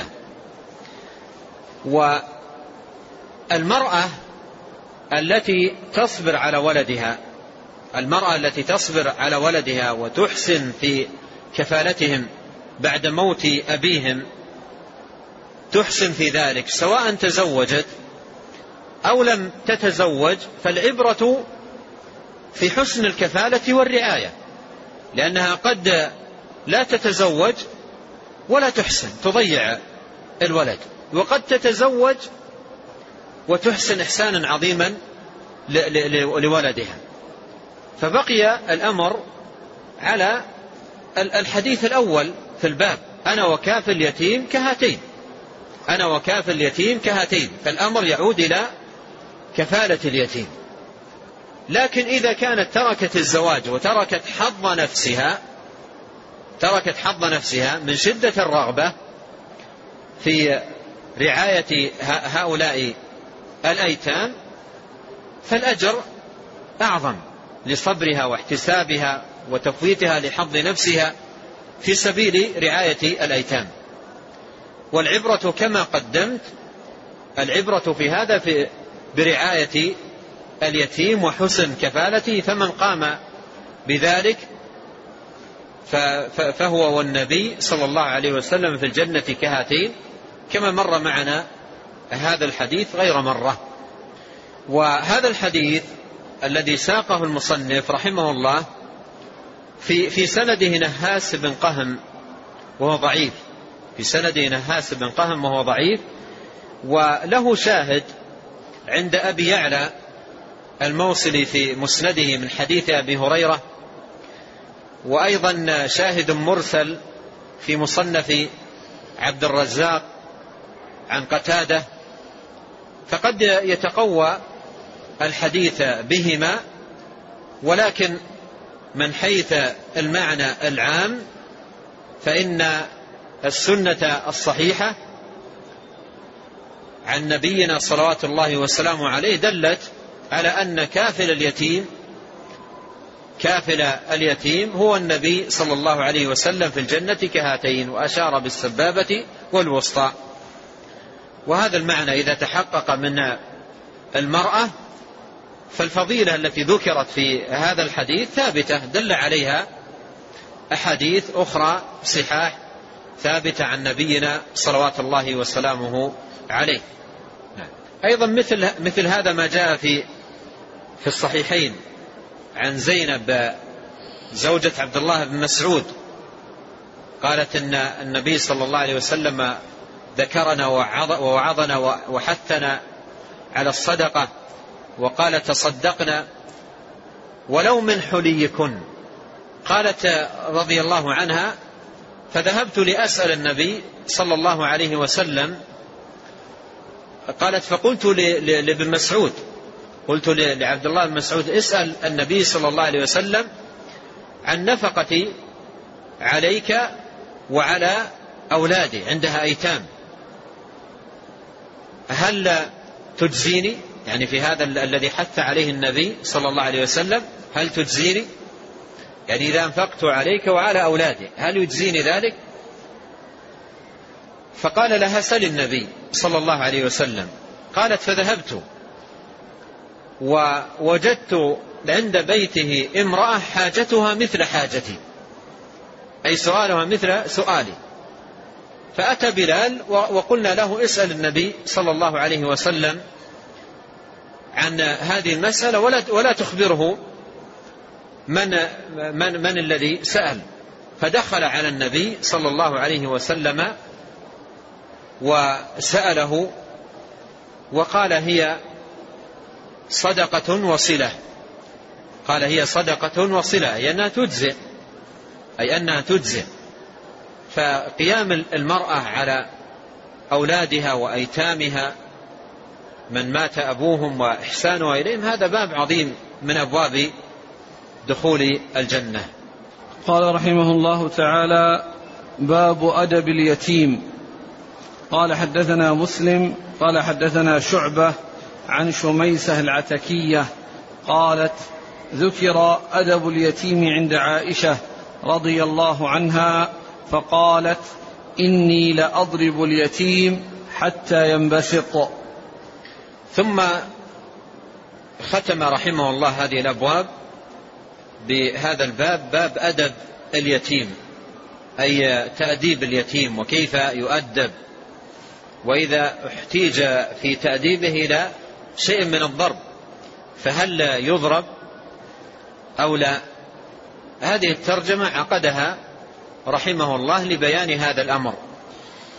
والمرأة التي تصبر على ولدها المرأة التي تصبر على ولدها وتحسن في كفالتهم بعد موت أبيهم تحسن في ذلك سواء تزوجت أو لم تتزوج، فالعبرة في حسن الكفالة والرعاية، لأنها قد لا تتزوج ولا تحسن، تضيع الولد، وقد تتزوج وتحسن إحسانا عظيما لولدها. فبقي الأمر على الحديث الأول في الباب: أنا وكافل اليتيم كهاتين، أنا وكافل اليتيم كهاتين، فالأمر يعود إلى كفالة اليتيم. لكن إذا كانت تركت الزواج وتركت حظ نفسها تركت حظ نفسها من شدة الرغبة في رعاية هؤلاء الأيتام، فالأجر أعظم لصبرها واحتسابها وتفويتها لحظ نفسها في سبيل رعاية الأيتام. والعبرة كما قدمت، العبرة في هذا في برعاية اليتيم وحسن كفالته، فمن قام بذلك فهو والنبي صلى الله عليه وسلم في الجنة كهاتين، كما مر معنا هذا الحديث غير مرة. وهذا الحديث الذي ساقه المصنف رحمه الله في في سنده نهاس بن قهم وهو ضعيف، في سنده نهاس بن قهم وهو ضعيف، وله شاهد عند أبي يعلى الموصلي في مسنده من حديث أبي هريرة، وأيضا شاهد مرسل في مصنف عبد الرزاق عن قتادة، فقد يتقوى الحديث بهما. ولكن من حيث المعنى العام فإن السنة الصحيحة عن نبينا صلوات الله وسلامه عليه دلت على أن كافل اليتيم كافل اليتيم هو النبي صلى الله عليه وسلم في الجنة كهاتين، وأشار بالسبابة والوسطى. وهذا المعنى إذا تحقق من المرأة فالفضيلة التي ذكرت في هذا الحديث ثابتة، دل عليها أحاديث أخرى صحاح ثابتة عن نبينا صلوات الله وسلامه عليه. أيضا مثل مثل هذا ما جاء في في الصحيحين عن زينب زوجة عبد الله بن مسعود، قالت إن النبي صلى الله عليه وسلم ذكرنا ووعظنا وحثنا على الصدقة، وقال تصدقنا ولو من حليكن. قالت رضي الله عنها: فذهبت لأسأل النبي صلى الله عليه وسلم، قالت فقلت لابن مسعود، قلت لعبد الله بن مسعود: اسأل النبي صلى الله عليه وسلم عن نفقتي عليك وعلى أولادي، عندها أيتام، هل تجزيني؟ يعني في هذا الذي حث عليه النبي صلى الله عليه وسلم، هل تجزيني؟ يعني إذا أنفقت عليك وعلى أولادي هل يجزيني ذلك؟ فقال لها: سل النبي صلى الله عليه وسلم. قالت: فذهبت ووجدت عند بيته امرأة حاجتها مثل حاجتي، أي سؤالها مثل سؤالي، فأتى بلال وقلنا له: اسأل النبي صلى الله عليه وسلم عن هذه المسألة ولا ولا تخبره من من من الذي سأل. فدخل على النبي صلى الله عليه وسلم وسأله وقال: هي صدقة وصلة. قال: هي صدقة وصلة، أي أنها تجزئ، أي أنها تجزئ. فقيام المرأة على أولادها وأيتامها من مات أبوهم وإحسانها إليهم هذا باب عظيم من أبواب دخول الجنة. قال رحمه الله تعالى: باب أدب اليتيم. قال: حدثنا مسلم قال حدثنا شعبة عن شميسة العتكية قالت: ذكر أدب اليتيم عند عائشة رضي الله عنها فقالت: إني لأضرب اليتيم حتى ينبسط. ثم ختم رحمه الله هذه الأبواب بهذا الباب، باب أدب اليتيم، أي تأديب اليتيم وكيف يؤدب، وإذا احتيج في تأديبه إلى شيء من الضرب فهل يضرب أو لا. هذه الترجمة عقدها رحمه الله لبيان هذا الأمر.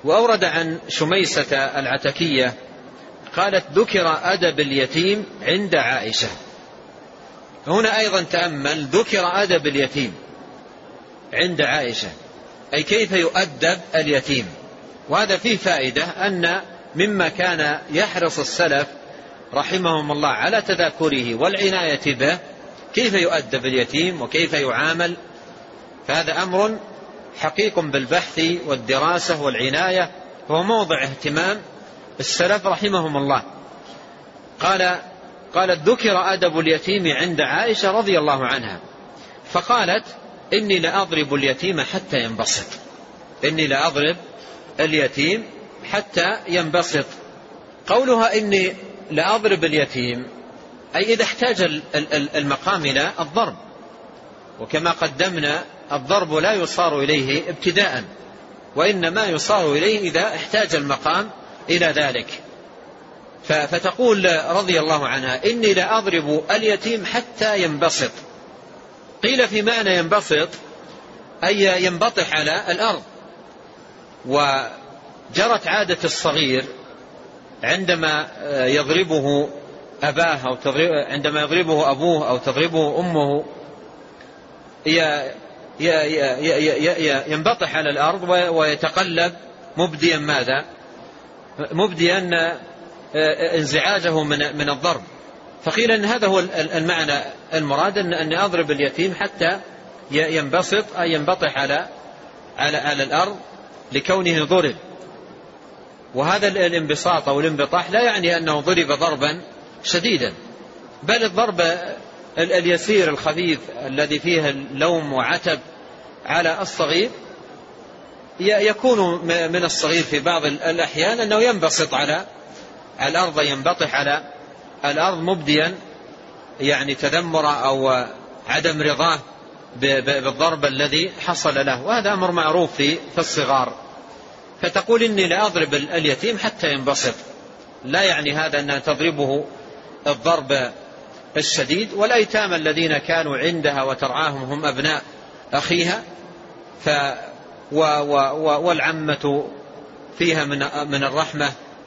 وأورد عن شميسة العتكية قالت ذكر أدب اليتيم عند عائشة. هنا أيضا تأمل، ذكر أدب اليتيم عند عائشة، أي كيف يؤدب اليتيم. وهذا فيه فائدة أن مما كان يحرص السلف رحمهم الله على تذاكره والعناية به كيف يؤدب اليتيم وكيف يعامل، فهذا أمر حقيق بالبحث والدراسة والعناية، هو موضع اهتمام السلف رحمهم الله. قال قالت ذكر أدب اليتيم عند عائشة رضي الله عنها، فقالت إني لأضرب اليتيم حتى ينبسط، إني لأضرب اليتيم حتى ينبسط. قولها إني لأضرب اليتيم أي إذا احتاج المقام إلى الضرب، وكما قدمنا الضرب لا يصار إليه ابتداء، وإنما يصار إليه إذا احتاج المقام إلى ذلك. فتقول رضي الله عنها إني لأضرب اليتيم حتى ينبسط. قيل في معنى ينبسط أي ينبطح على الأرض. وجرت عادة الصغير عندما يضربه أباه أو عندما يضربه أبوه أو تضربه أمه ينبطح على الأرض ويتقلب مبديا ماذا؟ مبديا انزعاجه من الضرب. فقيل أن هذا هو المعنى المراد، أن أضرب اليتيم حتى ينبسط أي ينبطح على على على الأرض لكونه ضرب. وهذا الانبساط أو الانبطاح لا يعني أنه ضرب ضربا شديدا، بل الضرب اليسير الخفيف الذي فيه اللوم وعتب على الصغير يكون من الصغير في بعض الأحيان أنه ينبسط على الأرض، ينبطح على الأرض مبديا يعني تذمر أو عدم رضاه بالضرب الذي حصل له، وهذا أمر معروف في الصغار. فتقول إني لأضرب اليتيم حتى ينبسط، لا يعني هذا أن تضربه الضرب الشديد. والأيتام الذين كانوا عندها وترعاهم هم أبناء أخيها، ف و و والعمة فيها من من الرحمة،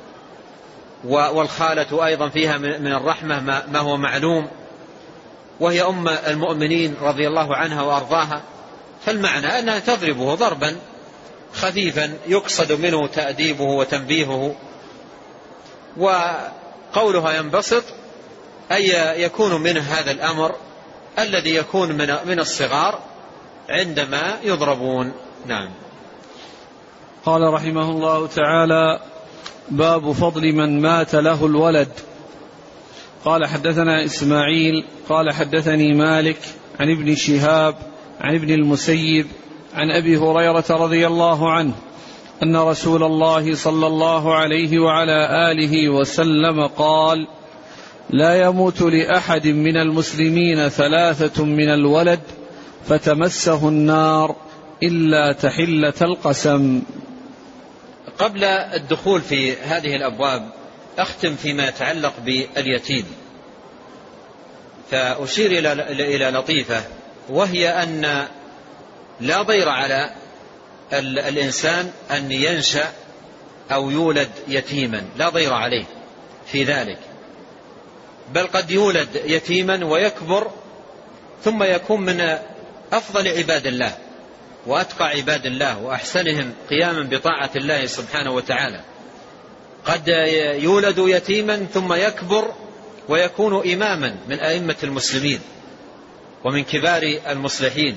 والخالة أيضا فيها من الرحمة ما هو معلوم، وهي أم المؤمنين رضي الله عنها وأرضاها. فالمعنى أنها تضربه ضربا خفيفا يقصد منه تأديبه وتنبيهه. وقولها ينبسط أي يكون منه هذا الأمر الذي يكون من من الصغار عندما يضربون. نعم. قال رحمه الله تعالى: باب فضل من مات له الولد. قال حدثنا إسماعيل قال حدثني مالك عن ابن شهاب عن ابن المسيب عن أبي هريرة رضي الله عنه أن رسول الله صلى الله عليه وعلى آله وسلم قال: لا يموت لأحد من المسلمين ثلاثة من الولد فتمسه النار إلا تحلة القسم. قبل الدخول في هذه الأبواب أختم فيما يتعلق باليتيم، فأشير إلى لطيفة، وهي أن لا ضير على الإنسان أن ينشأ أو يولد يتيما، لا ضير عليه في ذلك، بل قد يولد يتيما ويكبر ثم يكون من أفضل عباد الله وأتقى عباد الله وأحسنهم قياما بطاعة الله سبحانه وتعالى. قد يولد يتيما ثم يكبر ويكون إماما من أئمة المسلمين ومن كبار المصلحين.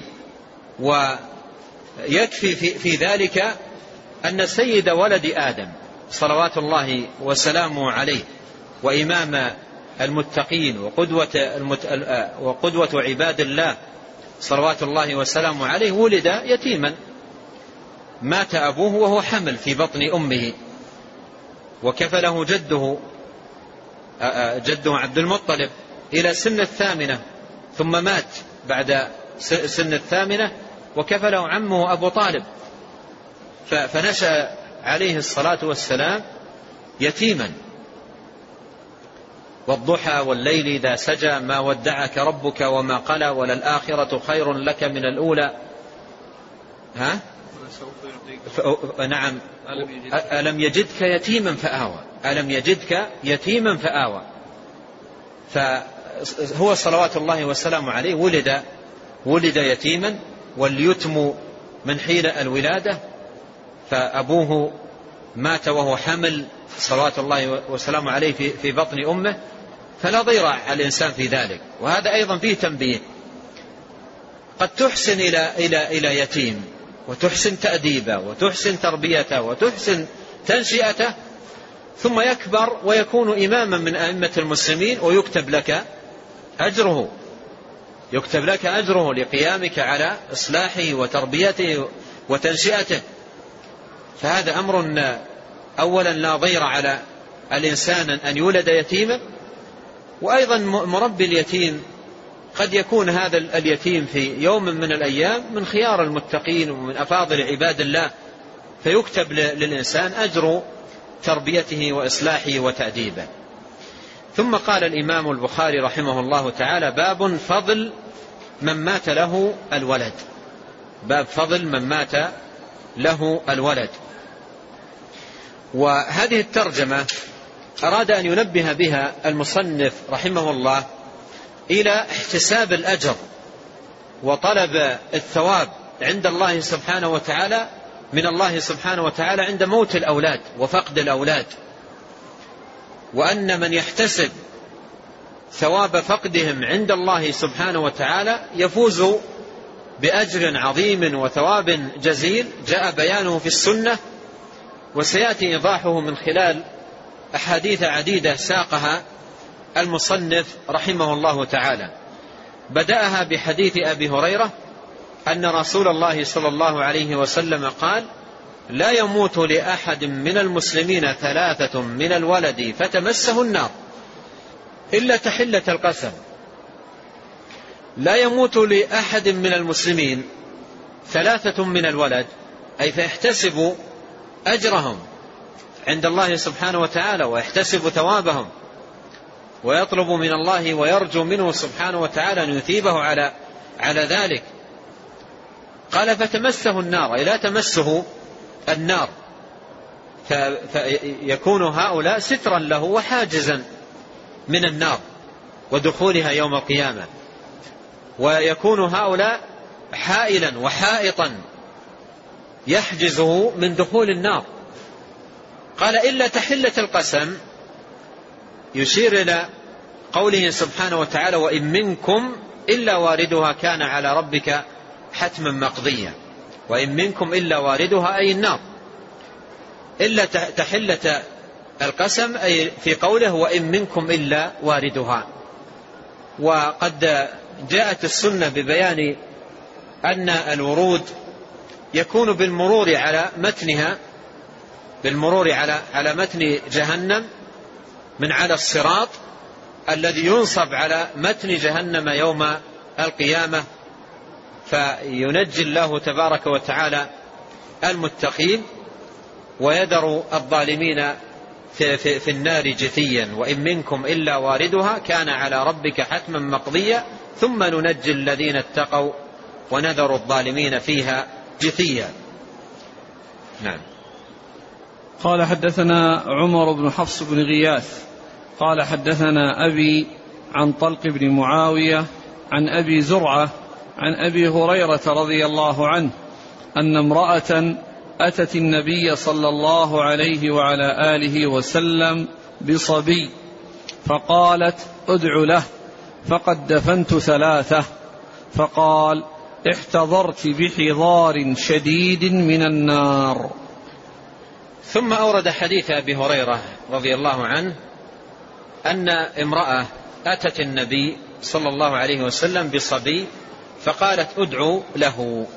ويكفي في, في ذلك أن سيد ولد آدم صلوات الله وسلامه عليه وإمام المتقين وقدوة, المت... وقدوة عباد الله صلوات الله وسلامه عليه ولد يتيما، مات أبوه وهو حمل في بطن أمه، وكفله جده جده عبد المطلب إلى سن الثامنة، ثم مات بعد سن الثامنة وكفله عمه أبو طالب، فنشأ عليه الصلاة والسلام يتيما. والضحى والليل إذا سجى ما ودعك ربك وما قلى وللآخرة خير لك من الأولى. ها؟ ف... نعم ألم يجدك يتيما فآوى ألم يجدك يتيما فآوى. فهو صلوات الله والسلام عليه ولد ولد يتيما، واليتم من حين الولادة، فأبوه مات وهو حمل صلوات الله والسلام عليه في, في بطن أمه، فلا ضير على الإنسان في ذلك. وهذا أيضا فيه تنبيه، قد تحسن إلى, إلى, إلى يتيم وتحسن تأديبه وتحسن تربيته وتحسن تنشئته، ثم يكبر ويكون إماما من أئمة المسلمين ويكتب لك أجره يكتب لك أجره لقيامك على إصلاحه وتربيته وتنشئته. فهذا أمر أولا لا ضير على الإنسان أن يولد يتيما، وأيضا مربي اليتيم قد يكون هذا اليتيم في يوم من الأيام من خيار المتقين ومن أفاضل عباد الله، فيكتب للإنسان أجر تربيته وإصلاحه وتأديبه. ثم قال الإمام البخاري رحمه الله تعالى: باب فضل من مات له الولد. باب فضل من مات له الولد. وهذه الترجمة أراد أن ينبه بها المصنف رحمه الله إلى احتساب الأجر وطلب الثواب عند الله سبحانه وتعالى من الله سبحانه وتعالى عند موت الأولاد وفقد الأولاد، وأن من يحتسب ثواب فقدهم عند الله سبحانه وتعالى يفوز بأجر عظيم وثواب جزيل جاء بيانه في السنة، وسيأتي إيضاحه من خلال أحاديث عديدة ساقها المصنف رحمه الله تعالى. بدأها بحديث أبي هريرة أن رسول الله صلى الله عليه وسلم قال: لا يموت لأحد من المسلمين ثلاثة من الولد فتمسه النار إلا تحلة القسم. لا يموت لأحد من المسلمين ثلاثة من الولد، أي فيحتسب أجرهم عند الله سبحانه وتعالى ويحتسب ثوابهم ويطلب من الله ويرجو منه سبحانه وتعالى أن يثيبه على على ذلك. قال: فتمسه النار، أي لا تمسه النار، فيكون هؤلاء سترا له وحاجزا من النار ودخولها يوم القيامة، ويكون هؤلاء حائلا وحائطا يحجزه من دخول النار. قال: إلا تحلة القسم، يشير إلى قوله سبحانه وتعالى: وإن منكم إلا واردها كان على ربك حتما مقضيا. وإن منكم إلا واردها أي النار. إلا تحلة القسم أي في قوله وإن منكم إلا واردها. وقد جاءت السنة ببيان أن الورود يكون بالمرور على متنها، بالمرور على على متن جهنم من على الصراط الذي ينصب على متن جهنم يوم القيامة، فينجي الله تبارك وتعالى المتقين ويذر الظالمين في, في, في النار جثيا. وإن منكم إلا واردها كان على ربك حتما مقضيا ثم ننجي الذين اتقوا ونذر الظالمين فيها جثيا. نعم. قال: حدثنا عمر بن حفص بن غياث قال: حدثنا أبي عن طلق بن معاوية عن أبي زرعة عن أبي هريرة رضي الله عنه أن امرأة أتت النبي صلى الله عليه وعلى آله وسلم بصبي فقالت: ادع له فقد دفنت ثلاثة. فقال: احتضرت بحضار شديد من النار. ثم أورد حديث أبي هريرة رضي الله عنه أن امرأة أتت النبي صلى الله عليه وسلم بصبي فقالت: ادعوا له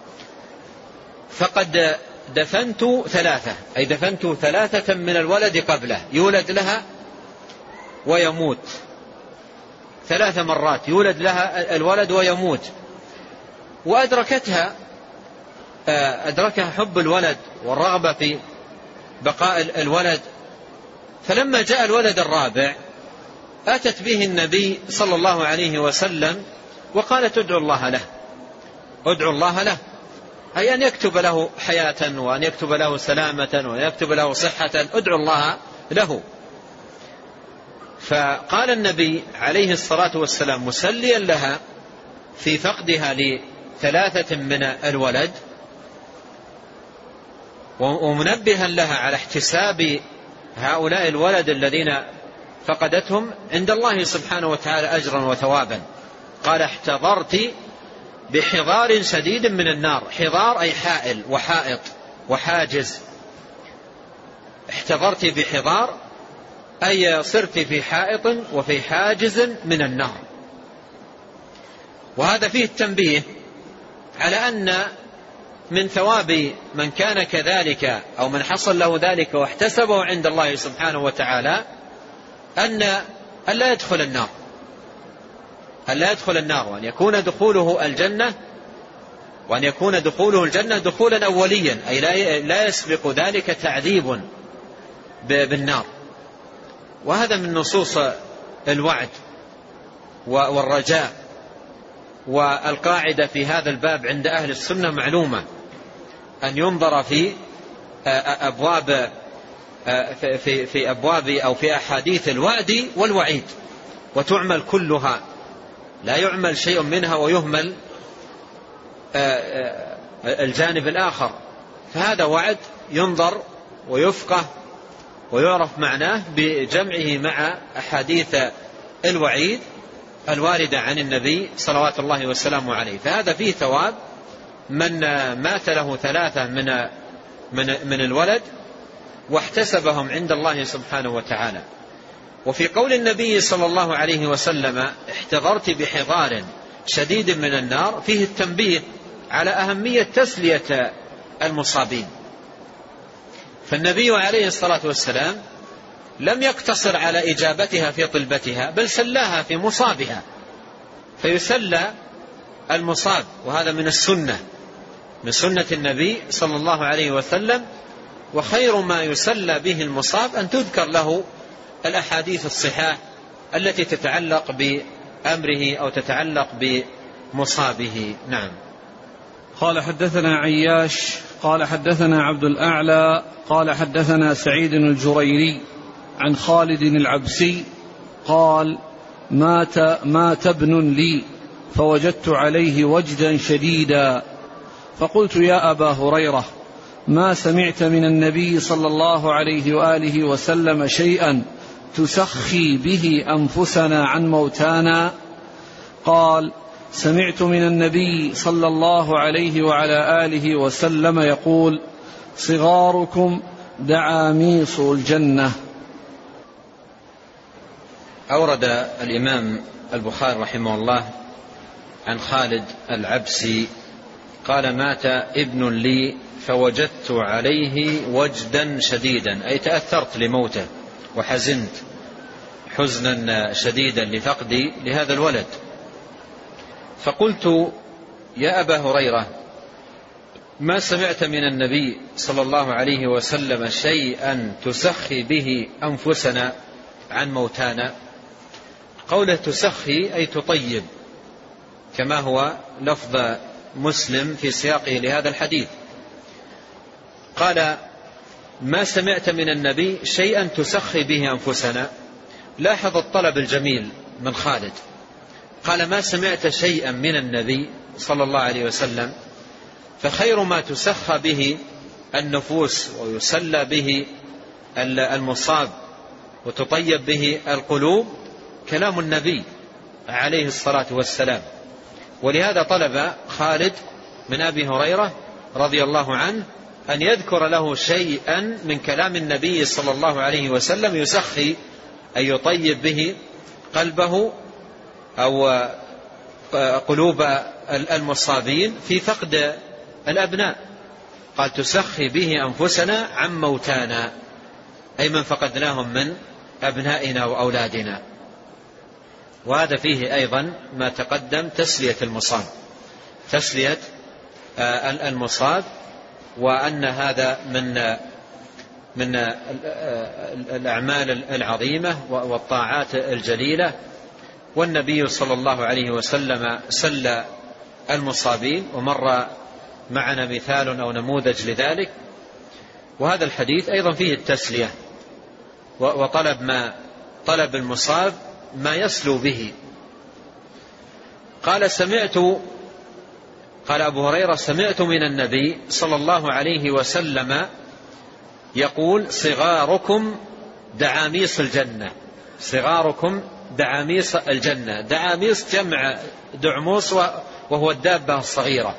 فقد دفنت ثلاثة، أي دفنت ثلاثة من الولد قبله، يولد لها ويموت ثلاث مرات، يولد لها الولد ويموت. وأدركتها أدركها حب الولد والرغبة في بقاء الولد، فلما جاء الولد الرابع أتت به النبي صلى الله عليه وسلم وقالت: ادعوا الله له ادعوا الله له أي أن يكتب له حياة وأن يكتب له سلامة وأن يكتب له صحة، ادعو الله له. فقال النبي عليه الصلاة والسلام مسليا لها في فقدها لثلاثة من الولد ومنبها لها على احتساب هؤلاء الولد الذين فقدتهم عند الله سبحانه وتعالى أجرا وثوابا. قال احتضرت بحضار شديد من النار. حضار أي حائل وحائط وحاجز. احتضرت بحضار أي صرت في حائط وفي حاجز من النار. وهذا فيه التنبيه على أن من ثواب من كان كذلك أو من حصل له ذلك واحتسبه عند الله سبحانه وتعالى أن لا يدخل النار، أن لا يدخل النار، وأن يكون دخوله الجنة، وأن يكون دخوله الجنة دخولا أوليا، أي لا يسبق ذلك تعذيب بالنار. وهذا من نصوص الوعد والرجاء. والقاعدة في هذا الباب عند أهل السنة معلومة، أن ينظر في أبواب في في أبواب أو في أحاديث الوعد والوعيد وتعمل كلها، لا يعمل شيء منها ويهمل الجانب الآخر. فهذا وعد ينظر ويفقه ويعرف معناه بجمعه مع أحاديث الوعيد الواردة عن النبي صلوات الله وسلامه عليه. فهذا فيه ثواب من مات له ثلاثة من من من الولد واحتسبهم عند الله سبحانه وتعالى. وفي قول النبي صلى الله عليه وسلم احتضرت بحضار شديد من النار فيه التنبيه على أهمية تسلية المصابين. فالنبي عليه الصلاة والسلام لم يقتصر على إجابتها في طلبتها، بل سلاها في مصابها، فيسلى المصاب. وهذا من السنة، من سنة النبي صلى الله عليه وسلم. وخير ما يسلى به المصاب أن تذكر له الأحاديث الصحاح التي تتعلق بأمره أو تتعلق بمصابه. نعم. قال حدثنا عياش قال حدثنا عبد الأعلى قال حدثنا سعيد الجريري عن خالد العبسي قال مات, مات ابن لي فوجدت عليه وجدا شديدا فقلت يا أبا هريرة ما سمعت من النبي صلى الله عليه وآله وسلم شيئا تسخي به أنفسنا عن موتانا؟ قال سمعت من النبي صلى الله عليه وعلى آله وسلم يقول صغاركم دعاميص الجنة. أورد الإمام البخاري رحمه الله عن خالد العبسي قال مات ابن لي فوجدت عليه وجدا شديدا، أي تأثرت لموته وحزنت حزنا شديدا لفقدي لهذا الولد. فقلت يا أبا هريرة ما سمعت من النبي صلى الله عليه وسلم شيئا تسخي به أنفسنا عن موتانا؟ قوله تسخي أي تطيب، كما هو لفظ مسلم في سياقه لهذا الحديث. قال ما سمعت من النبي شيئا تسخي به أنفسنا. لاحظ الطلب الجميل من خالد، قال ما سمعت شيئا من النبي صلى الله عليه وسلم. فخير ما تسخى به النفوس ويسلى به المصاب وتطيب به القلوب كلام النبي عليه الصلاة والسلام. ولهذا طلب خالد من أبي هريرة رضي الله عنه أن يذكر له شيئا من كلام النبي صلى الله عليه وسلم يسخي أن يطيب به قلبه أو قلوب المصابين في فقد الأبناء. قال تسخي به أنفسنا عن موتانا، أي من فقدناهم من أبنائنا وأولادنا. وهذا فيه أيضا ما تقدم تسلية المصاب، تسلية المصاب، وأن هذا من من الأعمال العظيمة والطاعات الجليلة. والنبي صلى الله عليه وسلم سلى المصابين. ومر معنا مثال أو نموذج لذلك. وهذا الحديث أيضا فيه التسلية وطلب ما طلب المصاب ما يسلو به. قال سمعت قال أبو هريرة سمعت من النبي صلى الله عليه وسلم يقول صغاركم دعاميص الجنة. صغاركم دعاميص الجنة. دعاميص جمع دعموس وهو الدابة الصغيرة.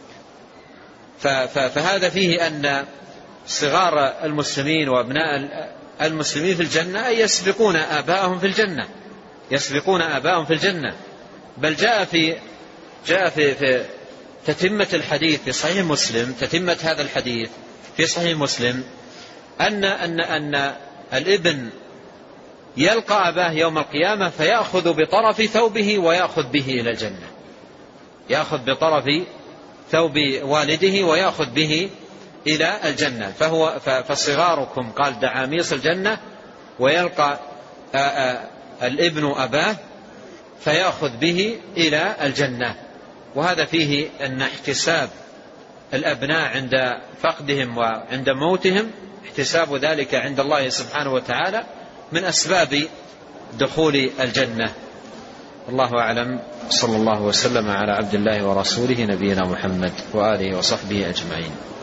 فهذا فيه أن صغار المسلمين وابناء المسلمين في الجنة أي يسبقون آباءهم في الجنة يسبقون آباءهم في الجنة. بل جاء في جاء في, في تتمة الحديث في صحيح مسلم تتمة هذا الحديث في صحيح مسلم أن أن أن الابن يلقى أباه يوم القيامة فيأخذ بطرف ثوبه ويأخذ به إلى الجنة. يأخذ بطرف ثوب والده ويأخذ به إلى الجنة. فهو فصغاركم قال دعاميص الجنة ويلقى الابن أباه فيأخذ به إلى الجنة. وهذا فيه أن احتساب الأبناء عند فقدهم وعند موتهم احتساب ذلك عند الله سبحانه وتعالى من أسباب دخول الجنة. الله أعلم. صلى الله وسلم على عبد الله ورسوله نبينا محمد وآله وصحبه أجمعين.